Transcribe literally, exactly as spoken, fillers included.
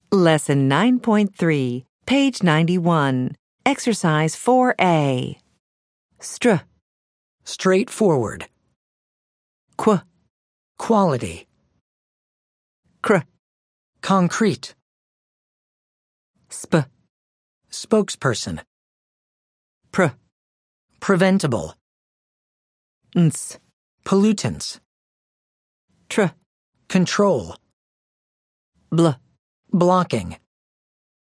Lesson nine point three, page ninety-one. Exercise four A. Str, Straightforward. qu, Quality. cr, Concrete. sp, Spokesperson. pr, Preventable. ns, Pollutants. tr, Control. bl. Blocking.